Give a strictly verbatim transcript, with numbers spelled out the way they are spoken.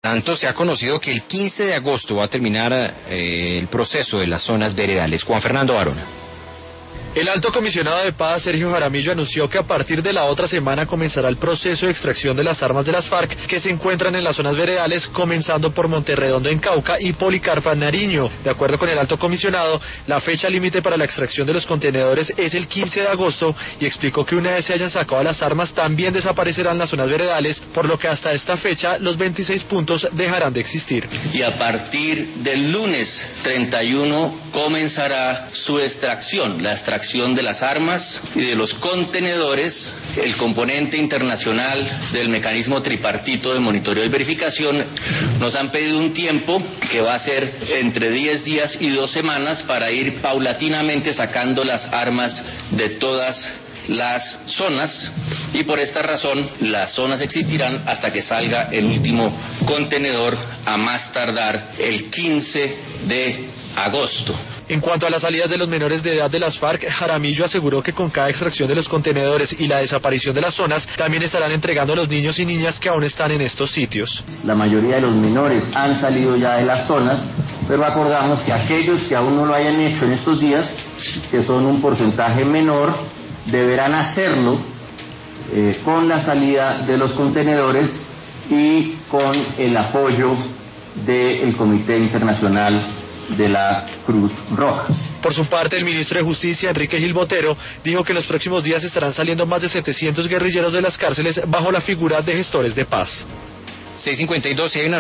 Tanto se ha conocido que el quince de agosto va a terminar eh, el proceso de las zonas veredales. Juan Fernando Barona. El alto comisionado de paz, Sergio Jaramillo, anunció que a partir de la otra semana comenzará el proceso de extracción de las armas de las FARC que se encuentran en las zonas veredales, comenzando por Monterredondo en Cauca y Policarpa en Nariño. De acuerdo con el alto comisionado, la fecha límite para la extracción de los contenedores es el quince de agosto y explicó que una vez se hayan sacado las armas también desaparecerán las zonas veredales, por lo que hasta esta fecha los veintiséis puntos dejarán de existir. Y a partir del lunes treinta y uno comenzará su extracción, la extracción de las armas y de los contenedores. El componente internacional del mecanismo tripartito de monitoreo y verificación nos han pedido un tiempo que va a ser entre diez días y dos semanas para ir paulatinamente sacando las armas de todas las zonas, y por esta razón las zonas existirán hasta que salga el último contenedor, a más tardar el quince de agosto. En cuanto a las salidas de los menores de edad de las FARC, Jaramillo aseguró que con cada extracción de los contenedores y la desaparición de las zonas, también estarán entregando a los niños y niñas que aún están en estos sitios. La mayoría de los menores han salido ya de las zonas, pero acordamos que aquellos que aún no lo hayan hecho en estos días, que son un porcentaje menor, deberán hacerlo eh, con la salida de los contenedores y con el apoyo del Comité Internacional de la Cruz Roja. Por su parte, el ministro de Justicia, Enrique Gil Botero, dijo que en los próximos días estarán saliendo más de setecientos guerrilleros de las cárceles bajo la figura de gestores de paz. seis cincuenta y dos, y hay una